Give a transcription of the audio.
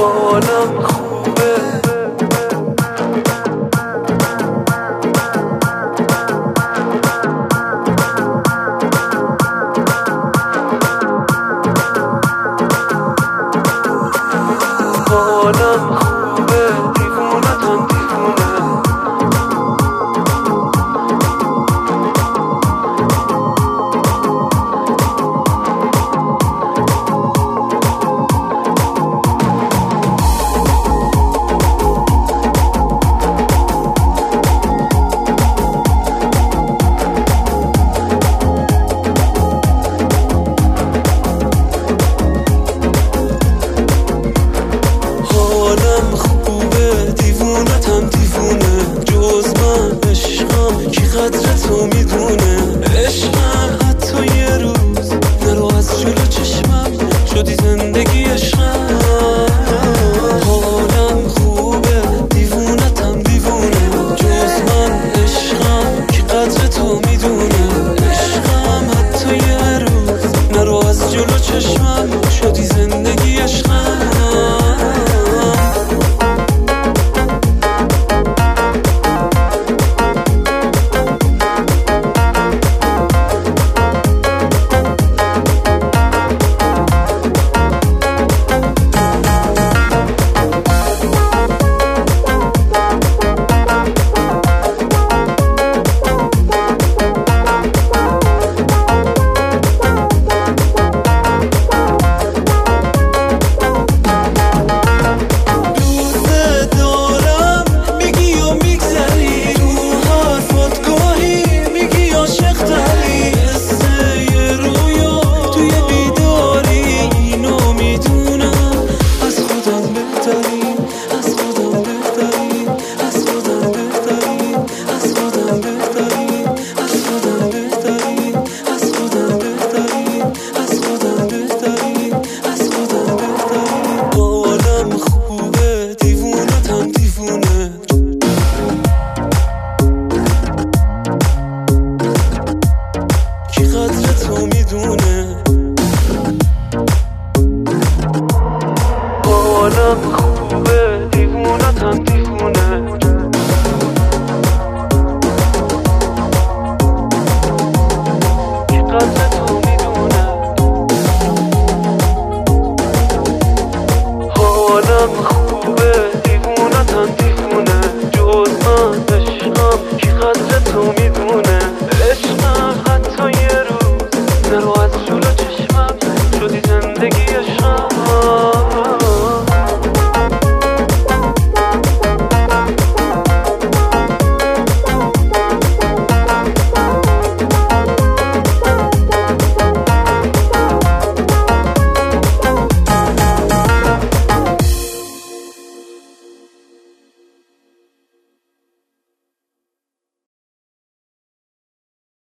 حالم خوبه حالم خوبه دیوونتم دیوونه حالم خوبه دیوونتم دیوونه جز من عشقم کی قدر تو میدونه عشقم حتی یه روز نرو از جلو چشمم شدی زندگی عشقم حالم خوبه دیوونتم دیوونه جز من عشقم کی قدر تو میدونه عشقم حتی یه روز نرو از جلو چشمم شدی زندگی عشقم تو میدونه حالم خوبه دیوونتم دیوونه کی قدر تو میدونه حالم خوبه دیوونتم دیوونه جز من عشقم کی قدر تو میدونه عشقم حتی یه روز نرو از